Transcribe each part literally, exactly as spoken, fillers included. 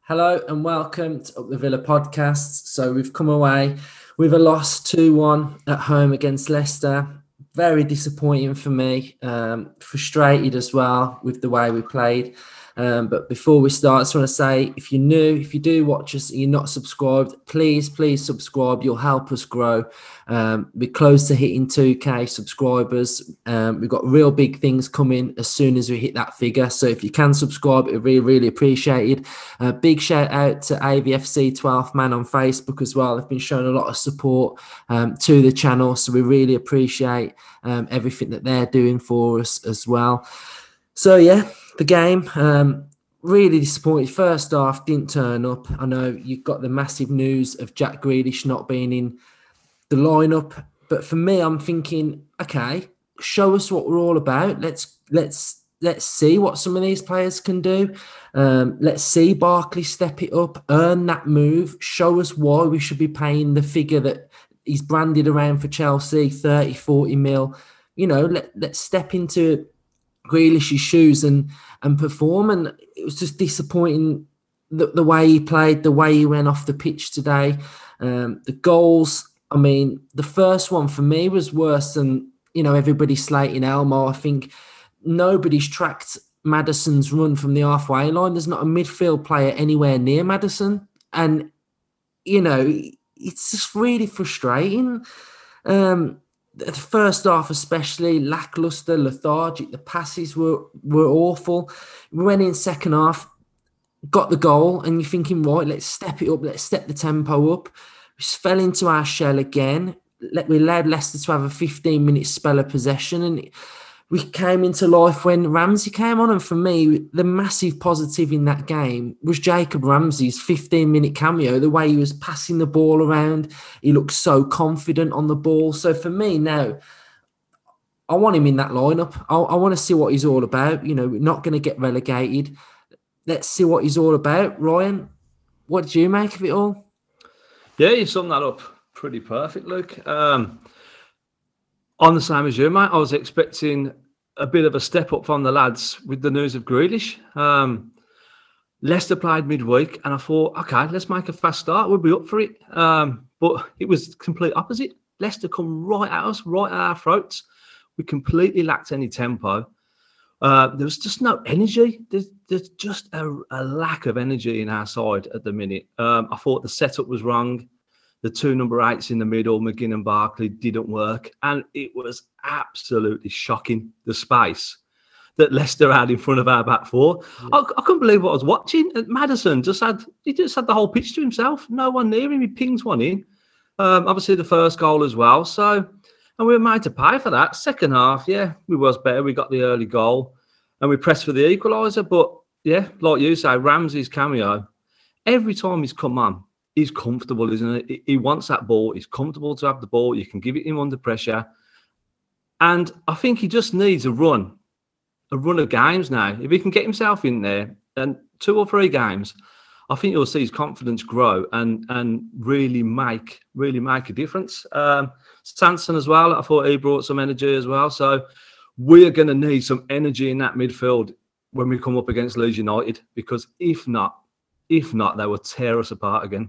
Hello and welcome to Up the Villa podcast. So we've come away with a loss two one at home against Leicester. Very disappointing for me. Um, frustrated as well with the way we played. Um, but before we start, I just want to say, if you're new, if you do watch us and you're not subscribed, please, please subscribe. You'll help us grow. Um, we're close to hitting two K subscribers. Um, we've got real big things coming as soon as we hit that figure. So if you can subscribe, it really, really appreciated. Uh, big shout out to A V F C twelfth Man on Facebook as well. They've been showing a lot of support um, to the channel. So we really appreciate um, everything that they're doing for us as well. So yeah, the game, um, really disappointed. First half, didn't turn up. I know you've got the massive news of Jack Grealish not being in the lineup, but for me, I'm thinking, okay, show us what we're all about. Let's let's let's see what some of these players can do. Um, let's see Barkley step it up, earn that move, show us why we should be paying the figure that he's branded around for Chelsea, thirty, forty mil. You know, let, let's step into Grealish's shoes and and perform. And it was just disappointing the, the way he played, the way he went off the pitch today. Um, the goals, I mean, the first one for me was worse than, you know, everybody slating Elmo. I think nobody's tracked Maddison's run from the halfway line. There's not a midfield player anywhere near Maddison. And, you know, it's just really frustrating. Um, The first half especially, lacklustre, lethargic. The passes were, were awful. We went in second half, got the goal, and you're thinking, right, let's step it up, let's step the tempo up. We just fell into our shell again. We allowed Leicester to have a fifteen-minute spell of possession, and we came into life when Ramsey came on. And for me, the massive positive in that game was Jacob Ramsey's fifteen-minute cameo, the way he was passing the ball around. He looked so confident on the ball. So for me now, I want him in that lineup. I, I want to see what he's all about. You know, we're not going to get relegated. Let's see what he's all about. Ryan, what did you make of it all? Yeah, you summed that up pretty perfect, Luke. Um, I'm the same as you, mate. I was expecting a bit of a step up from the lads with the news of Grealish. Um, Leicester played midweek, and I thought, okay, let's make a fast start. We'll be up for it. Um, but it was complete opposite. Leicester come right at us, right at our throats. We completely lacked any tempo. Uh, there was just no energy. There's, there's just a, a lack of energy in our side at the minute. Um, I thought the setup was wrong. The two number eights in the middle, McGinn and Barkley, didn't work. And it was absolutely shocking, the space that Leicester had in front of our back four. Yeah. I, I couldn't believe what I was watching. Maddison just had, he just had the whole pitch to himself. No one near him. He pings one in. Um, obviously, the first goal as well. So, and we were made to pay for that. Second half, yeah, we was better. We got the early goal and we pressed for the equaliser. But, yeah, like you say, Ramsey's cameo, every time he's come on, he's comfortable, isn't it? He wants that ball. He's comfortable to have the ball. You can give it him under pressure. And I think he just needs a run, a run of games now. If he can get himself in there and two or three games, I think you'll see his confidence grow and and really make, really make a difference. Um, Sanson as well, I thought he brought some energy as well. So we're going to need some energy in that midfield when we come up against Leeds United, because if not, if not, they will tear us apart again.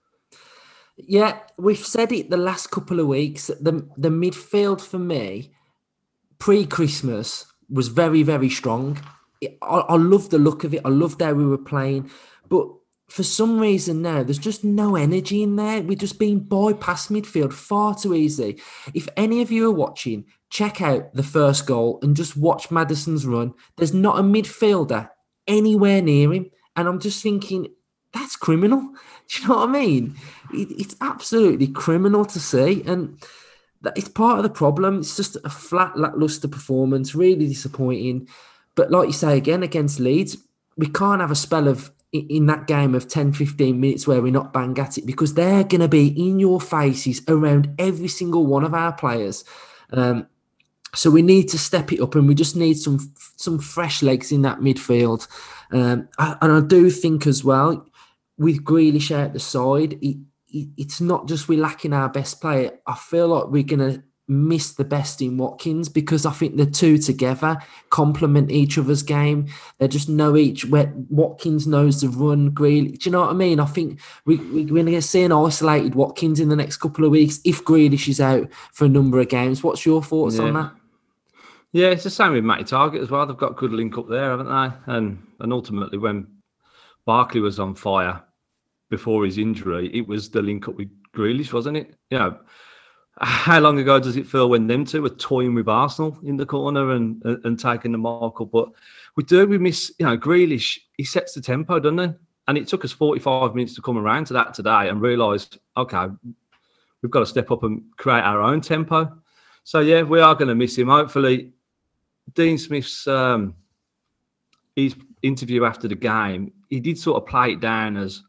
Yeah, we've said it the last couple of weeks. The the midfield for me, pre-Christmas, was very, very strong. I, I love the look of it. I loved how we were playing. But for some reason now, there's just no energy in there. We're just being bypassed midfield far too easy. If any of you are watching, check out the first goal and just watch Maddison's run. There's not a midfielder anywhere near him. And I'm just thinking, that's criminal. Do you know what I mean? It, it's absolutely criminal to see. And that, it's part of the problem. It's just a flat, lacklustre performance, really disappointing. But like you say, again, against Leeds, we can't have a spell of in that game of ten, fifteen minutes where we're not bang at it, because they're going to be in your faces around every single one of our players. Um, so we need to step it up, and we just need some some fresh legs in that midfield. Um, and I do think as well, with Grealish out the side, it, it, it's not just we're lacking our best player. I feel like we're going to miss the best in Watkins, because I think the two together complement each other's game. They just know each. Where Watkins knows the run, Grealish. Do you know what I mean? I think we, we, we're going to see an isolated Watkins in the next couple of weeks if Grealish is out for a number of games. What's your thoughts yeah. on that? Yeah, it's the same with Matty Target as well. They've got a good link up there, haven't they? And and ultimately, when Barkley was on fire before his injury, it was the link up with Grealish, wasn't it? You know, how long ago does it feel when them two were toying with Arsenal in the corner and and, and taking the mark up? But we do, we miss, you know, Grealish, he sets the tempo, doesn't he? And it took us forty-five minutes to come around to that today and realise, okay, we've got to step up and create our own tempo. So, yeah, we are going to miss him. Hopefully, Dean Smith's um, his interview after the game, he did sort of play it down as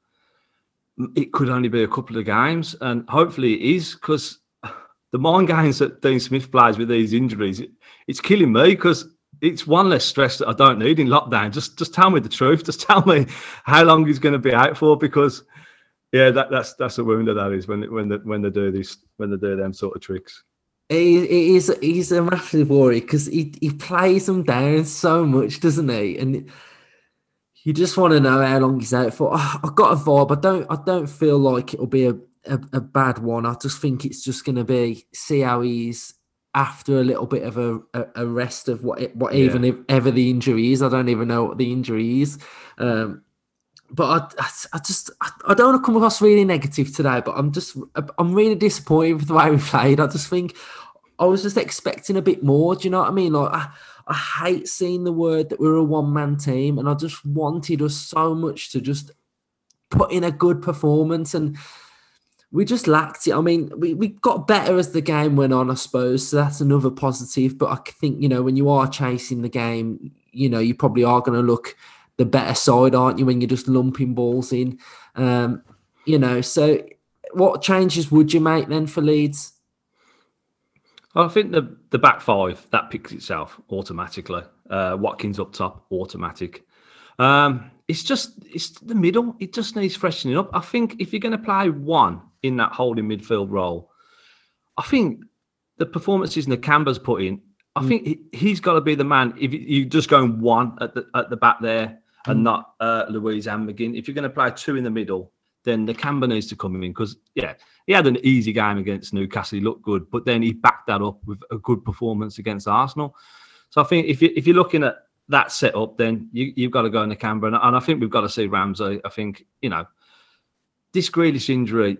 it could only be a couple of games, and hopefully it is, because the mind games that Dean Smith plays with these injuries, it, it's killing me, because it's one less stress that I don't need in lockdown. Just just tell me the truth. Just tell me how long he's going to be out for, because yeah, that, that's that's a wound that is when when they, when they do this when they do them sort of tricks. He, he is he's a massive worry, because he, he plays them down so much, doesn't he? And you just want to know how long he's out for. Oh, I've got a vibe. I don't I don't feel like it'll be a, a, a bad one. I just think it's just going to be, see how he's after a little bit of a, a, a rest of what what Yeah. even if ever the injury is. I don't even know what the injury is. Um, but I, I, I just I, I don't want to come across really negative today, but I'm just I'm really disappointed with the way we played. I just think I was just expecting a bit more. Do you know what I mean? Like I, I hate seeing the word that we're a one-man team, and I just wanted us so much to just put in a good performance, and we just lacked it. I mean, we, we got better as the game went on, I suppose, so that's another positive. But I think, you know, when you are chasing the game, you know, you probably are going to look the better side, aren't you, when you're just lumping balls in? Um, you know, so what changes would you make then for Leeds? I think the the back five, that picks itself automatically. Uh, Watkins up top, automatic. Um, it's just it's the middle. It just needs freshening up. I think if you're going to play one in that holding midfield role, I think the performances Nakamba's put in, I mm. think he, he's got to be the man. If you're just going one at the at the back there and mm. not uh, Louise and McGinn, if you're going to play two in the middle, then Nakamba needs to come in, because, yeah, he had an easy game against Newcastle. He looked good, but then he backed that up with a good performance against Arsenal. So I think if, you, if you're looking at that setup, then you, you've got to go Nakamba. And, and I think we've got to see Ramsey. I think, you know, this Grealish injury,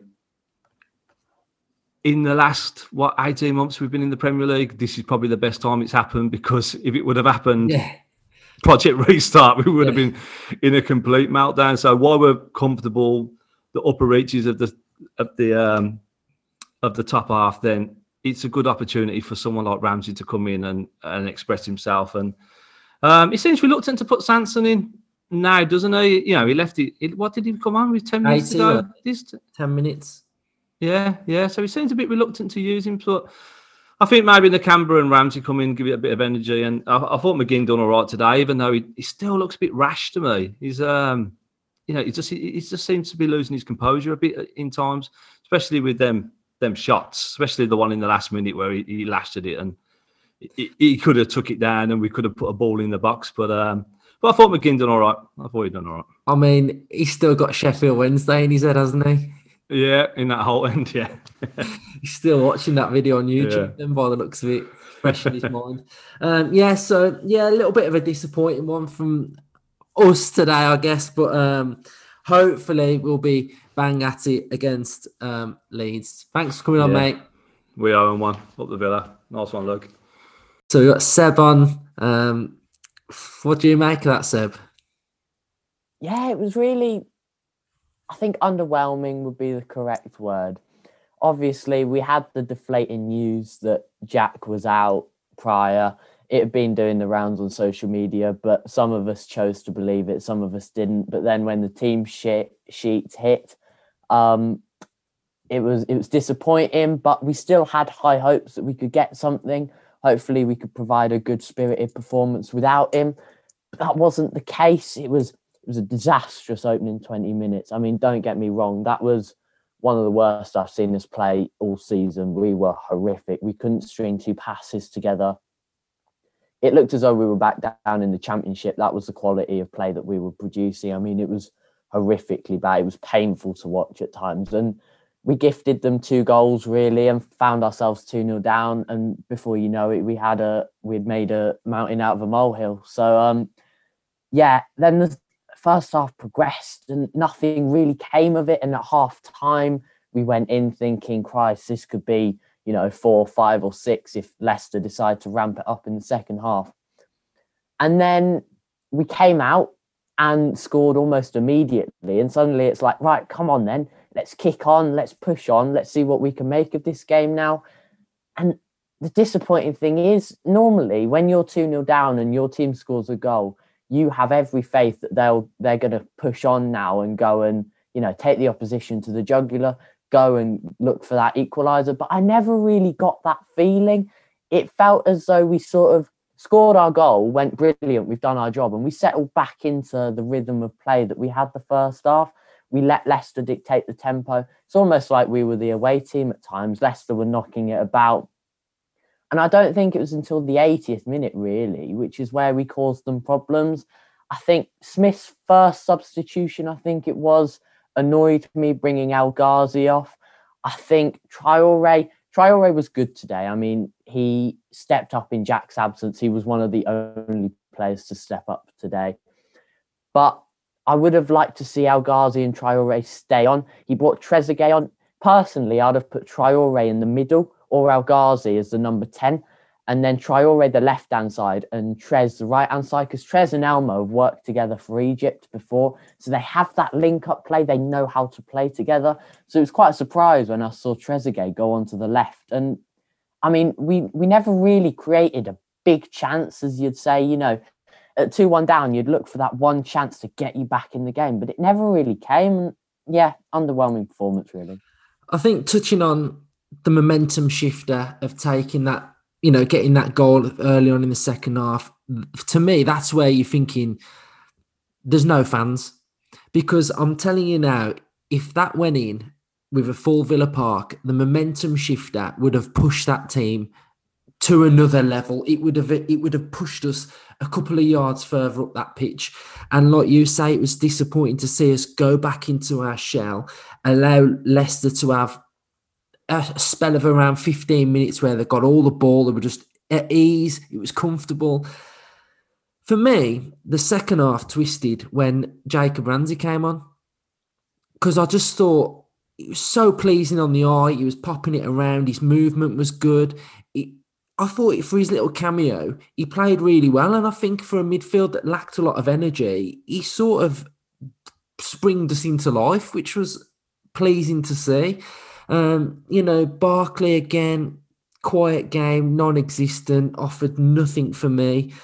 in the last, what, eighteen months we've been in the Premier League, this is probably the best time it's happened, because if it would have happened... Yeah. Project Restart, we would have yeah. been in a complete meltdown. So while we're comfortable, the upper reaches of the of the um, of the top half, then it's a good opportunity for someone like Ramsey to come in and, and express himself. And um, he seems reluctant to put Sanson in now, doesn't he? You know, he left it. it what did he come on with? Ten minutes to go. This t- ten minutes. Yeah, yeah. So he seems a bit reluctant to use him, but I think maybe Nakamba and Ramsey come in, give it a bit of energy. And I, I thought McGinn done all right today, even though he, he still looks a bit rash to me. He's, um, you know, he just he, he just seems to be losing his composure a bit in times, especially with them them shots, especially the one in the last minute where he, he lashed at it, and he, he could have took it down and we could have put a ball in the box. But um, but I thought McGinn done all right. I thought he done all right. I mean, he's still got Sheffield Wednesday in his head, hasn't he? Yeah, in that whole end, yeah. He's still watching that video on YouTube, yeah. And by the looks of it, fresh in his mind. Um, yeah, so, yeah, a little bit of a disappointing one from us today, I guess. But um, hopefully we'll be bang at it against um, Leeds. Thanks for coming yeah. on, mate. We are on one. Up the Villa. Nice one, look. So we've got Seb on. Um, what do you make of that, Seb? Yeah, it was really... I think underwhelming would be the correct word. Obviously, we had the deflating news that Jack was out prior. It had been doing the rounds on social media, but some of us chose to believe it, some of us didn't. But then when the team sheet, sheets hit, um, it was it was disappointing, but we still had high hopes that we could get something. Hopefully, we could provide a good spirited performance without him. But that wasn't the case. It was... It was a disastrous opening twenty minutes. I mean, don't get me wrong. That was one of the worst I've seen us play all season. We were horrific. We couldn't string two passes together. It looked as though we were back down in the Championship. That was the quality of play that we were producing. I mean, it was horrifically bad. It was painful to watch at times. And we gifted them two goals, really, and found ourselves two nil down. And before you know it, we had a we'd made a mountain out of a molehill. So, um, yeah, then the first half progressed and nothing really came of it. And at half time, we went in thinking, Christ, this could be, you know, four, five or six if Leicester decide to ramp it up in the second half. And then we came out and scored almost immediately. And suddenly it's like, right, come on then. Let's kick on. Let's push on. Let's see what we can make of this game now. And the disappointing thing is, normally when you're two nil down and your team scores a goal, you have every faith that they'll, they're going to push on now and go and, you know, take the opposition to the jugular, go and look for that equaliser. But I never really got that feeling. It felt as though we sort of scored our goal, went brilliant, we've done our job, and we settled back into the rhythm of play that we had the first half. We let Leicester dictate the tempo. It's almost like we were the away team at times. Leicester were knocking it about. And I don't think it was until the eightieth minute, really, which is where we caused them problems. I think Smith's first substitution, I think it was, annoyed me, bringing El Ghazi off. I think Traore, Traore was good today. I mean, he stepped up in Jack's absence. He was one of the only players to step up today. But I would have liked to see El Ghazi and Traore stay on. He brought Trezeguet on. Personally, I'd have put Traore in the middle or El Ghazi as the number ten. And then Traore the left-hand side and Trez the right-hand side, because Trez and Elmo have worked together for Egypt before. So they have that link-up play. They know how to play together. So it was quite a surprise when I saw Trezeguet go onto the left. And, I mean, we, we never really created a big chance, as you'd say. You know, at two one down, you'd look for that one chance to get you back in the game. But it never really came. Yeah, underwhelming performance, really. I think touching on the momentum shifter of taking that, you know, getting that goal early on in the second half, to me, that's where you're thinking there's no fans. Because I'm telling you now, if that went in with a full Villa Park, the momentum shifter would have pushed that team to another level. It would have it would have pushed us a couple of yards further up that pitch. And like you say, it was disappointing to see us go back into our shell, allow Leicester to have a spell of around fifteen minutes where they got all the ball. They were just at ease. It was comfortable. For me, the second half twisted when Jacob Ramsey came on, because I just thought it was so pleasing on the eye. He was popping it around. His movement was good. It, I thought for his little cameo, he played really well. And I think for a midfield that lacked a lot of energy, he sort of springed us into life, which was pleasing to see. Um, you know, Barkley again, quiet game, non-existent, offered nothing for me.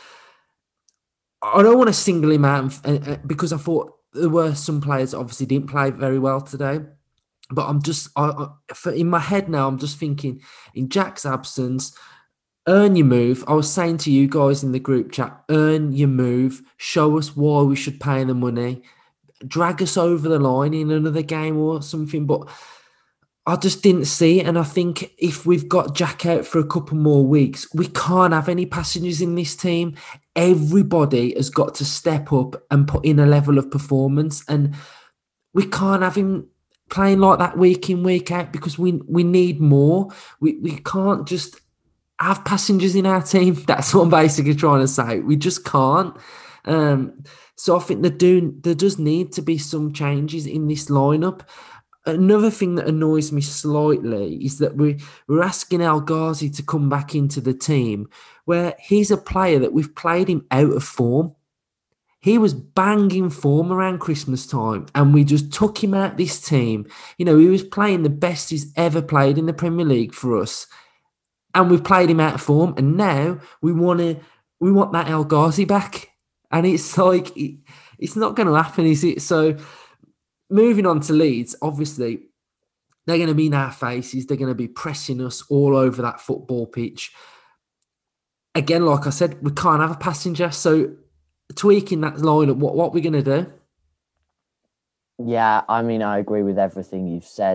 I don't want to single him out because I thought there were some players that obviously didn't play very well today. But I'm just, I, I, for, in my head now, I'm just thinking, in Jack's absence, earn your move. I was saying to you guys in the group chat, earn your move, show us why we should pay the money, drag us over the line in another game or something. But I just didn't see it. And I think if we've got Jack out for a couple more weeks, we can't have any passengers in this team. Everybody has got to step up and put in a level of performance. And we can't have him playing like that week in, week out, because we we need more. We, we can't just have passengers in our team. That's what I'm basically trying to say. We just can't. Um, so I think there, do, there does need to be some changes in this lineup. Another thing that annoys me slightly is that we, we're asking El Ghazi to come back into the team where he's a player that we've played him out of form. He was banging form around Christmas time and we just took him out this team. You know, he was playing the best he's ever played in the Premier League for us. And we've played him out of form, and now we want to we want that El Ghazi back. And it's like, it, it's not going to happen, is it? So moving on to Leeds, obviously, they're going to be in our faces. They're going to be pressing us all over that football pitch. Again, like I said, we can't have a passenger. So tweaking that lineup, what, what are we going to do? Yeah, I mean, I agree with everything you've said.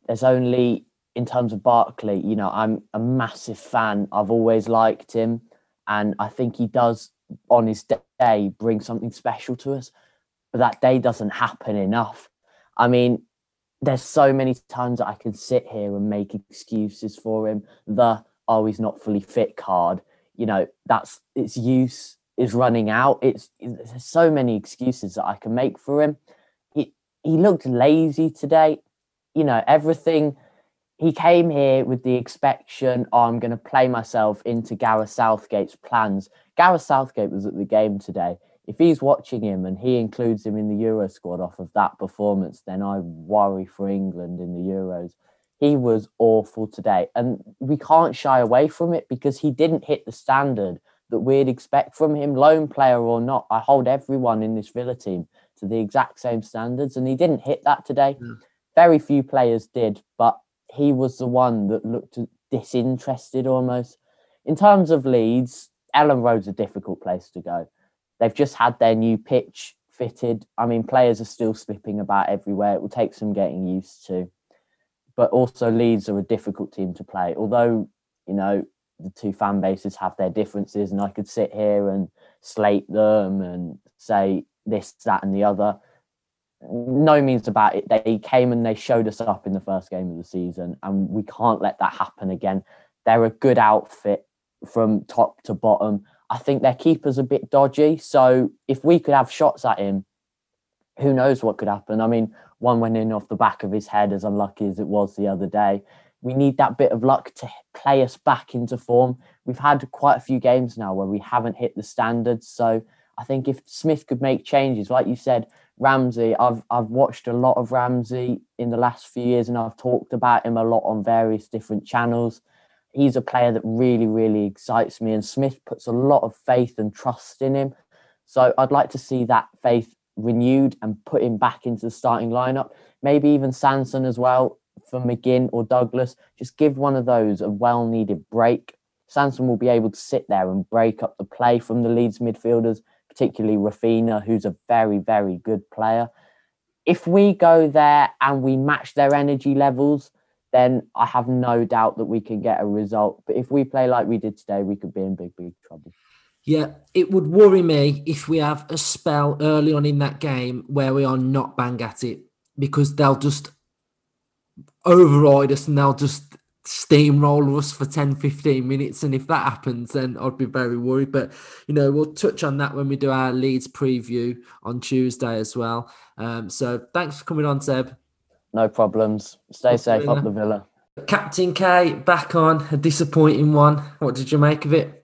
there's only, in terms of Barkley, you know, I'm a massive fan. I've always liked him. And I think he does, on his day, bring something special to us. But that day doesn't happen enough. I mean, there's so many times that I can sit here and make excuses for him. The, oh, he's not fully fit card. You know, that's, its use is running out. It's, there's so many excuses that I can make for him. He, he looked lazy today. You know, everything, he came here with the expectation, oh, I'm going to play myself into Gareth Southgate's plans. Gareth Southgate was at the game today. If he's watching him and he includes him in the Euro squad off of that performance, then I worry for England in the Euros. He was awful today. And we can't shy away from it because he didn't hit the standard that we'd expect from him, lone player or not. I hold everyone in this Villa team to the exact same standards, and he didn't hit that today. Yeah. Very few players did, but he was the one that looked disinterested almost. In terms of Leeds, Ellen Road's a difficult place to go. They've just had their new pitch fitted. I mean, players are still slipping about everywhere. It will take some getting used to. But also Leeds are a difficult team to play. Although, you know, the two fan bases have their differences and I could sit here and slate them and say this, that and the other. No means about it. They came and they showed us up in the first game of the season and we can't let that happen again. They're a good outfit from top to bottom. I think their keeper's a bit dodgy. So if we could have shots at him, who knows what could happen? I mean, one went in off the back of his head, as unlucky as it was the other day. We need that bit of luck to play us back into form. We've had quite a few games now where we haven't hit the standards. So I think if Smith could make changes, like you said, Ramsey, I've I've watched a lot of Ramsey in the last few years and I've talked about him a lot on various different channels. He's a player that really, really excites me and Smith puts a lot of faith and trust in him. So I'd like to see that faith renewed and put him back into the starting lineup. Maybe even Sanson as well for McGinn or Douglas. Just give one of those a well-needed break. Sanson will be able to sit there and break up the play from the Leeds midfielders, particularly Rafinha, who's a very, very good player. If we go there and we match their energy levels, then I have no doubt that we can get a result. But if we play like we did today, we could be in big, big trouble. Yeah, it would worry me if we have a spell early on in that game where we are not bang at it, because they'll just override us and they'll just steamroll us for ten, fifteen minutes. And if that happens, then I'd be very worried. But, you know, we'll touch on that when we do our Leeds preview on Tuesday as well. Um, so thanks for coming on, Seb. No problems. Stay up safe up the Villa. Captain K back on, a disappointing one. What did you make of it?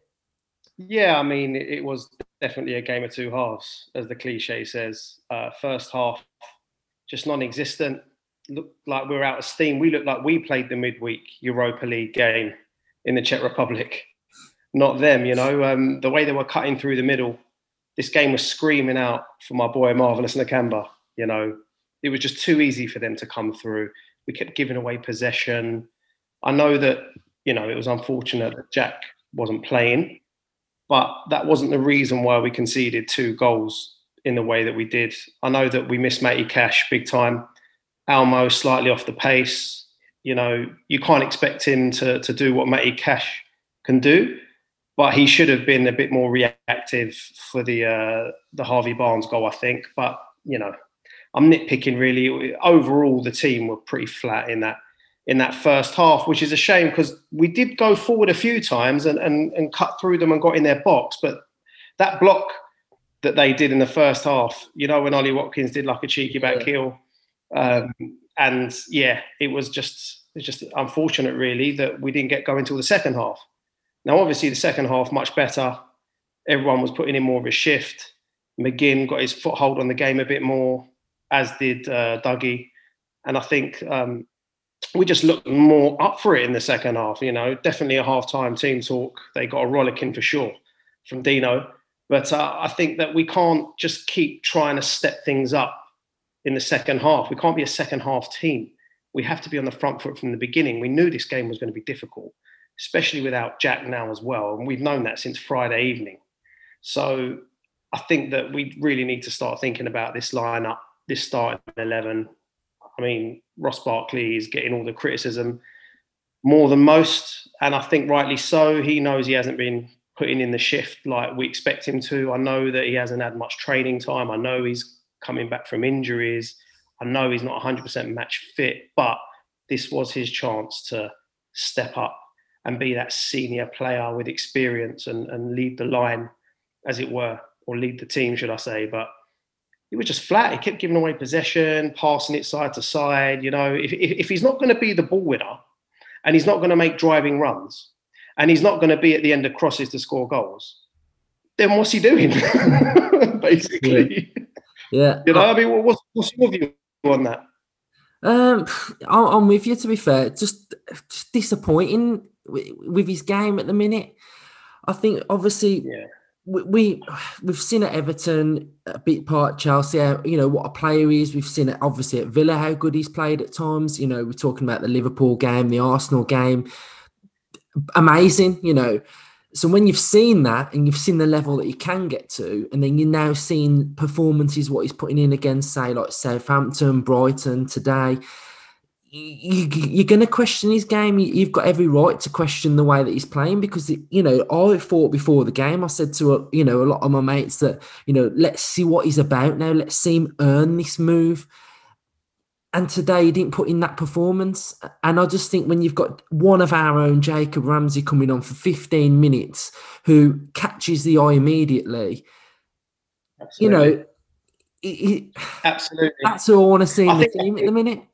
Yeah, I mean, it was definitely a game of two halves, as the cliche says. Uh, first half, just non-existent. Looked like we were out of steam. We looked like we played the midweek Europa League game in the Czech Republic. Not them, you know. Um, the way they were cutting through the middle, this game was screaming out for my boy Marvelous Nakamba, you know. It was just too easy for them to come through. We kept giving away possession. I know that, you know, it was unfortunate that Jack wasn't playing, but that wasn't the reason why we conceded two goals in the way that we did. I know that we missed Matty Cash big time. Almo slightly off the pace. You know, you can't expect him to, to do what Matty Cash can do, but he should have been a bit more reactive for the uh, the Harvey Barnes goal, I think. But, you know, I'm nitpicking really. Overall, the team were pretty flat in that in that first half, which is a shame because we did go forward a few times and, and, and cut through them and got in their box. But that block that they did in the first half, you know, when Ollie Watkins did like a cheeky back yeah. heel. Um, and yeah, it was just it's just unfortunate really that we didn't get going until the second half. Now, obviously the second half, much better. Everyone was putting in more of a shift. McGinn got his foothold on the game a bit more, as did uh, Dougie. And I think um, we just looked more up for it in the second half. You know, definitely a half-time team talk. They got a rollicking for sure from Dino. But uh, I think that we can't just keep trying to step things up in the second half. We can't be a second half team. We have to be on the front foot from the beginning. We knew this game was going to be difficult, especially without Jack now as well. And we've known that since Friday evening. So I think that we really need to start thinking about this lineup, this starting eleven. I mean, Ross Barkley is getting all the criticism more than most, and I think rightly so. He knows he hasn't been putting in the shift like we expect him to. I know that he hasn't had much training time. I know he's coming back from injuries. I know he's not one hundred percent match fit, but this was his chance to step up and be that senior player with experience and, and lead the line, as it were, or lead the team, should I say. But he was just flat. He kept giving away possession, passing it side to side. You know, if, if, if he's not going to be the ball winner and he's not going to make driving runs and he's not going to be at the end of crosses to score goals, then what's he doing, basically? Yeah. You know, I mean, what's, what's your view on that? Um, I'm with you, to be fair. Just, just disappointing with his game at the minute. I think, obviously, yeah. we, we, we've seen at Everton, a bit part Chelsea, you know, what a player he is. We've seen it, obviously, at Villa, how good he's played at times. You know, we're talking about the Liverpool game, the Arsenal game. Amazing, you know. So when you've seen that and you've seen the level that he can get to, and then you're now seeing performances, what he's putting in against, say, like Southampton, Brighton today, you, you're going to question his game. You've got every right to question the way that he's playing because, you know, I thought before the game, I said to, you know, a lot of my mates that, you know, let's see what he's about now. Let's see him earn this move. And today he didn't put in that performance. And I just think when you've got one of our own, Jacob Ramsey, coming on for fifteen minutes, who catches the eye immediately, Absolutely. you know, it, it, Absolutely. That's who I want to see in I the think, team at the minute.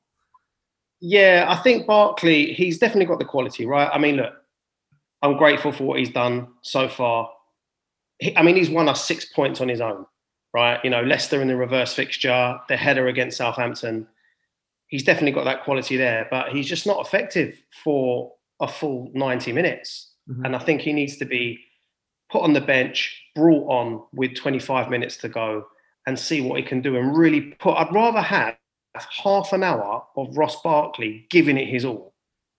Yeah, I think Barkley, he's definitely got the quality, right? I mean, look, I'm grateful for what he's done so far. He, I mean, he's won us six points on his own, right? You know, Leicester in the reverse fixture, the header against Southampton. He's definitely got that quality there, but he's just not effective for a full ninety minutes. Mm-hmm. And I think he needs to be put on the bench, brought on with twenty-five minutes to go and see what he can do and really put, I'd rather have half an hour of Ross Barkley giving it his all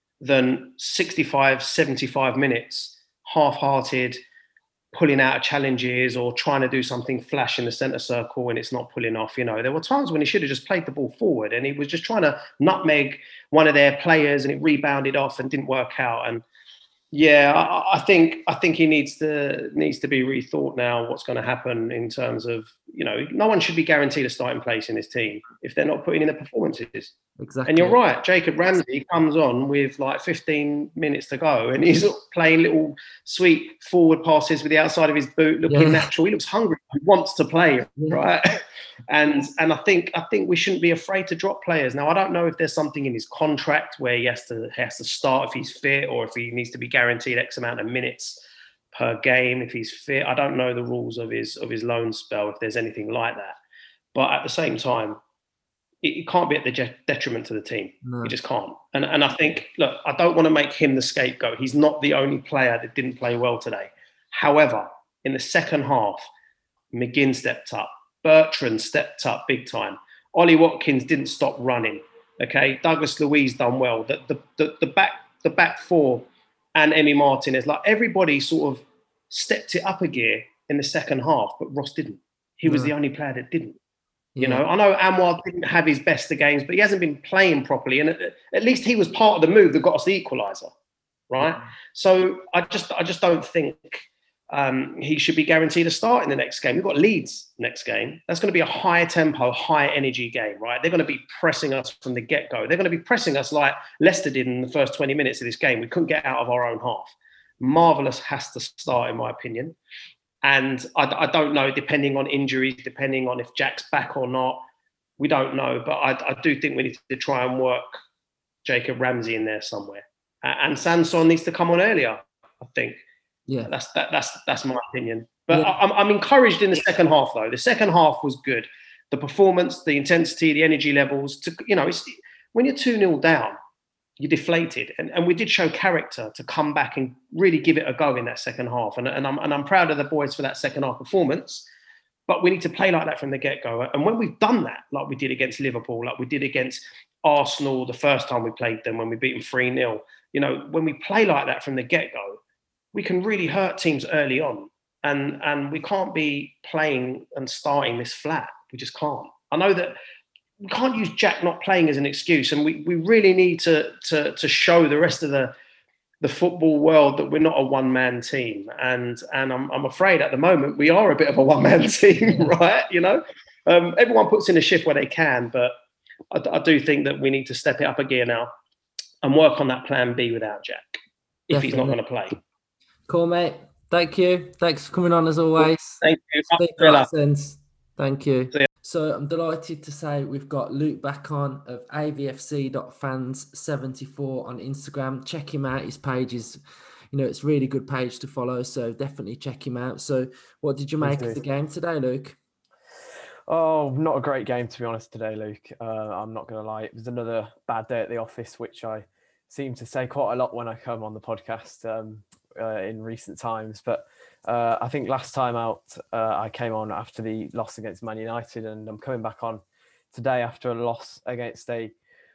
than sixty-five, seventy-five minutes half-hearted, pulling out of challenges or trying to do something flash in the centre circle and it's not pulling off. You know, there were times when he should have just played the ball forward and he was just trying to nutmeg one of their players and it rebounded off and didn't work out. And yeah, I, I think I think he needs to needs to be rethought now. What's going to happen in terms of, you know, no one should be guaranteed a starting place in this team if they're not putting in the performances. Exactly. And you're right, Jacob Ramsey comes on with like fifteen minutes to go and he's playing little sweet forward passes with the outside of his boot, looking yeah. natural. He looks hungry. He wants to play, yeah. right? And and I think I think we shouldn't be afraid to drop players. Now, I don't know if there's something in his contract where he has to he has to start if he's fit or if he needs to be guaranteed X amount of minutes per game if he's fit. I don't know the rules of his of his loan spell, if there's anything like that. But at the same time, it can't be at the detriment to the team. No. It just can't. And and I think, look, I don't want to make him the scapegoat. He's not the only player that didn't play well today. However, in the second half, McGinn stepped up. Bertrand stepped up big time. Ollie Watkins didn't stop running. Okay, Douglas Luiz done well. The the the, the back the back four and Emi Martinez, like everybody sort of stepped it up a gear in the second half, but Ross didn't. He was no. the only player that didn't. You yeah. know, I know Anwar didn't have his best of games, but he hasn't been playing properly. And at, at least he was part of the move that got us the equaliser, right? Yeah. So I just I just don't think um, he should be guaranteed a start in the next game. We've got Leeds next game. That's going to be a high tempo, high energy game, right? They're going to be pressing us from the get-go. They're going to be pressing us like Leicester did in the first twenty minutes of this game. We couldn't get out of our own half. Marvellous has to start, in my opinion. And I, I don't know, depending on injuries, depending on if Jack's back or not, we don't know. But I, I do think we need to try and work Jacob Ramsey in there somewhere. And Sanson needs to come on earlier, I think. Yeah, that's that, that's that's my opinion. But yeah. I, I'm I'm encouraged in the second half, though. The second half was good. The performance, the intensity, the energy levels. To, you know, it's, when you're two nil down, you're deflated. And, and we did show character to come back and really give it a go in that second half. And, and, I'm, and I'm proud of the boys for that second half performance. But we need to play like that from the get-go. And when we've done that, like we did against Liverpool, like we did against Arsenal the first time we played them, when we beat them three nil, you know, when we play like that from the get-go, we can really hurt teams early on. And, and we can't be playing and starting this flat. We just can't. I know that we can't use Jack not playing as an excuse, and we, we really need to, to to show the rest of the the football world that we're not a one man team. And and I'm I'm afraid at the moment we are a bit of a one man team, right? You know, um, everyone puts in a shift where they can, but I, I do think that we need to step it up a gear now and work on that plan B without Jack if Definitely. he's not going to play. Cool, mate. Thank you. Thanks for coming on as always. Thank you. Speak a lot of sense. Thank you. So I'm delighted to say we've got Luke back on of A V F C dot fans seventy-four on Instagram. Check him out. His page is, you know, it's a really good page to follow. So definitely check him out. So what did you make of the game today, Luke? Oh, not a great game, to be honest, today, Luke. Uh, I'm not going to lie. It was another bad day at the office, which I seem to say quite a lot when I come on the podcast um, uh, in recent times. But uh, I think last time out, uh, I came on after the loss against Man United, and I'm coming back on today after a loss against a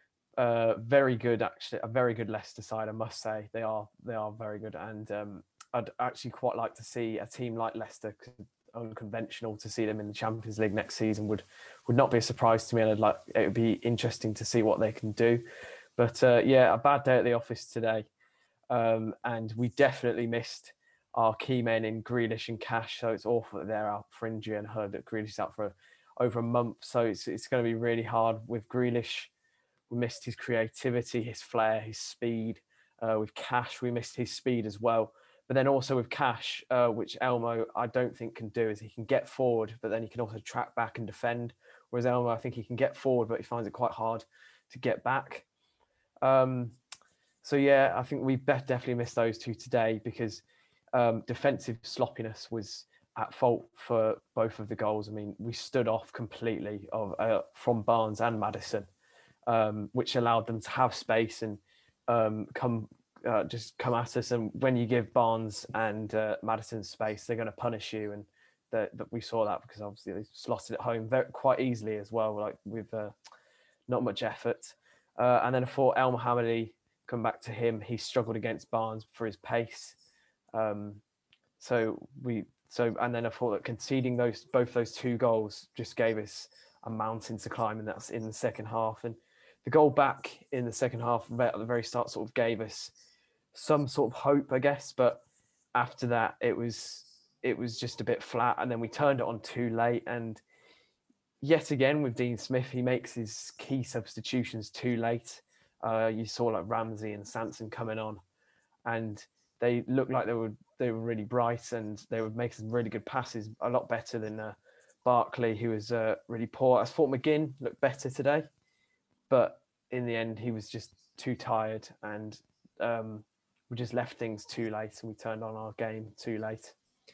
uh, very good, actually, a very good Leicester side, I must say. They are they are very good. And um, I'd actually quite like to see a team like Leicester, unconventional, to see them in the Champions League next season would would not be a surprise to me, and I'd like it would be interesting to see what they can do. But uh, yeah, a bad day at the office today, um, and we definitely missed our key men in Grealish and Cash. So it's awful that they're out for injury, and heard that Grealish is out for over a month. So it's it's going to be really hard with Grealish. We missed his creativity, his flair, his speed. Uh, with Cash, we missed his speed as well. But then also with Cash, uh, which Elmo I don't think can do, is he can get forward, but then he can also track back and defend. Whereas Elmo, I think he can get forward, but he finds it quite hard to get back. Um, so yeah, I think we definitely missed those two today, because um, defensive sloppiness was at fault for both of the goals. I mean, we stood off completely of uh, from Barnes and Maddison, um, which allowed them to have space and um, come. Uh, just come at us, and when you give Barnes and uh, Maddison space, they're going to punish you, and that, that we saw that, because obviously they slotted it home very, quite easily as well, like with uh, not much effort. Uh, and then I thought El Mohammadi, come back to him, he struggled against Barnes for his pace. Um, so we so and then I thought that conceding those both those two goals just gave us a mountain to climb, and that's in the second half. And the goal back in the second half at the very start sort of gave us some sort of hope, I guess, but after that it was it was just a bit flat, and then we turned it on too late. And yet again with Dean Smith, he makes his key substitutions too late. Uh, you saw like Ramsey and Sanson coming on, and they looked like they were they were really bright, and they would make some really good passes, a lot better than uh, Barkley, who was uh, really poor. I thought McGinn looked better today, but in the end he was just too tired, and um, we just left things too late, and we turned on our game too late.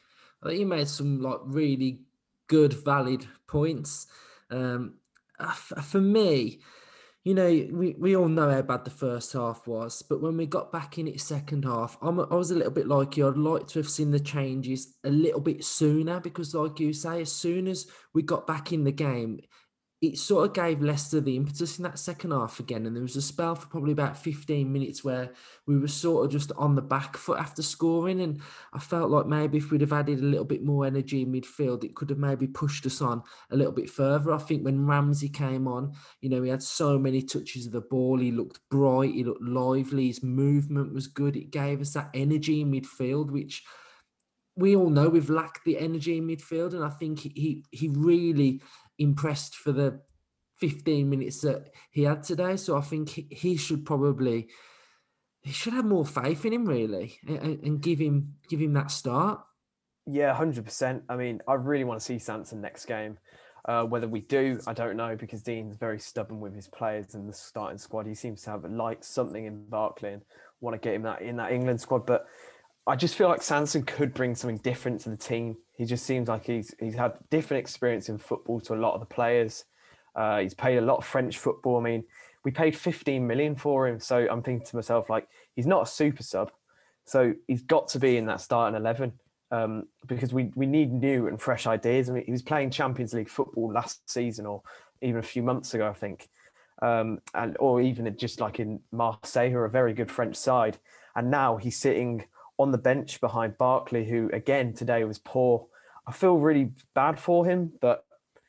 I think you made some like really good, valid points. Um, for me, you know, we, we all know how bad the first half was, but when we got back in it second half, I'm, I was a little bit like you. I'd like to have seen the changes a little bit sooner, because like you say, as soon as we got back in the game, it sort of gave Leicester the impetus in that second half again. And there was a spell for probably about fifteen minutes where we were sort of just on the back foot after scoring. And I felt like maybe if we'd have added a little bit more energy in midfield, it could have maybe pushed us on a little bit further. I think when Ramsey came on, you know, he had so many touches of the ball. He looked bright. He looked lively. His movement was good. It gave us that energy in midfield, which we all know we've lacked the energy in midfield. And I think he he really impressed for the fifteen minutes that he had today. So I think he, he should probably he should have more faith in him, really, and, and give him give him that start. Yeah, one hundred percent. I mean, I really want to see Sanson next game. Uh, whether we do, I don't know, because Dean's very stubborn with his players in the starting squad. He seems to have like something in Barkley and want to get him that in that England squad. But I just feel like Sanson could bring something different to the team. He just seems like he's he's had different experience in football to a lot of the players. Uh, he's played a lot of French football. I mean, we paid fifteen million for him. So I'm thinking to myself, like, he's not a super sub. So he's got to be in that starting eleven, um, because we, we need new and fresh ideas. I mean, he was playing Champions League football last season, or even a few months ago, I think. Um, and or even just like in Marseille, who are a very good French side. And now he's sitting on the bench behind Barkley, who again today was poor. I feel really bad for him, but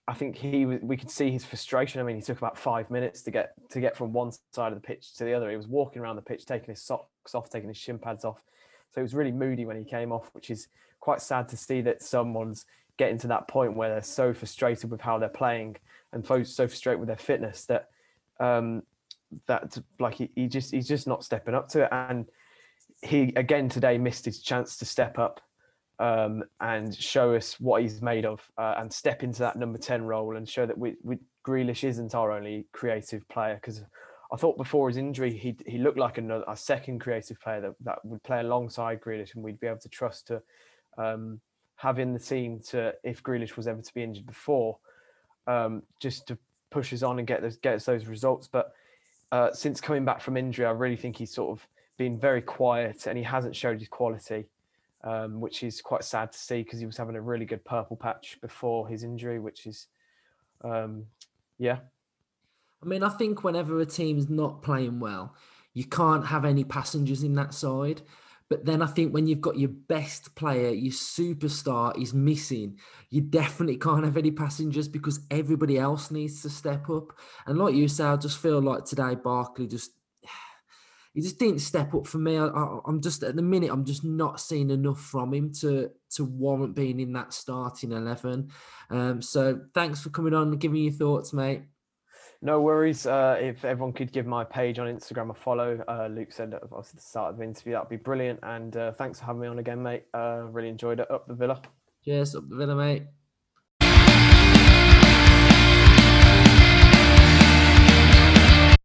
I think he was, we could see his frustration. I mean, he took about five minutes to get to get from one side of the pitch to the other. He was walking around the pitch, taking his socks off, taking his shin pads off. So it was really moody when he came off, which is quite sad to see that someone's getting to that point where they're so frustrated with how they're playing and so frustrated with their fitness that um, that like he, he just he's just not stepping up to it. And he again today missed his chance to step up um, and show us what he's made of uh, and step into that number ten role and show that we, we Grealish isn't our only creative player, because I thought before his injury, he he looked like another a second creative player that, that would play alongside Grealish, and we'd be able to trust to um, have in the team to, if Grealish was ever to be injured before, um, just to push us on and get those get us those results. But uh, since coming back from injury, I really think he's sort of been very quiet and he hasn't showed his quality, um, which is quite sad to see because he was having a really good purple patch before his injury, which is, um, yeah. I mean, I think whenever a team's not playing well, you can't have any passengers in that side. But then I think when you've got your best player, your superstar is missing, you definitely can't have any passengers because everybody else needs to step up. And like you say, I just feel like today Barkley just, he just didn't step up for me. I, I, I'm just, at the minute, I'm just not seeing enough from him to, to warrant being in that starting eleven. Um, so thanks for coming on and giving your thoughts, mate. No worries. Uh, if everyone could give my page on Instagram a follow, uh, Luke said at the start of the interview, that'd be brilliant. And uh, thanks for having me on again, mate. Uh, really enjoyed it. Up the Villa. Cheers, up the Villa, mate.